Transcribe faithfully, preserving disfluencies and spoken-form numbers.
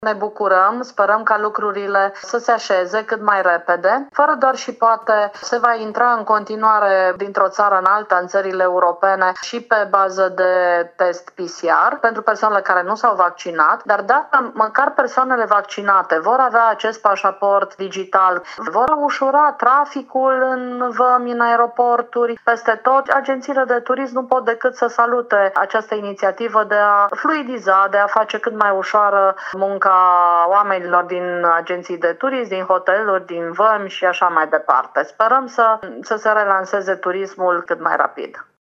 Ne bucurăm, sperăm ca lucrurile să se așeze cât mai repede. Fără doar și poate se va intra în continuare dintr-o țară în alta, în țările europene, și pe bază de test P C R pentru persoanele care nu s-au vaccinat, dar dacă măcar persoanele vaccinate vor avea acest pașaport digital, vor ușura traficul în vămi, în aeroporturi, peste tot. Agențiile de turism nu pot decât să salute această inițiativă de a fluidiza, de a face cât mai ușoară munca oamenilor din agenții de turism, din hoteluri, din vămi și așa mai departe. Sperăm să, să se relanseze turismul cât mai rapid.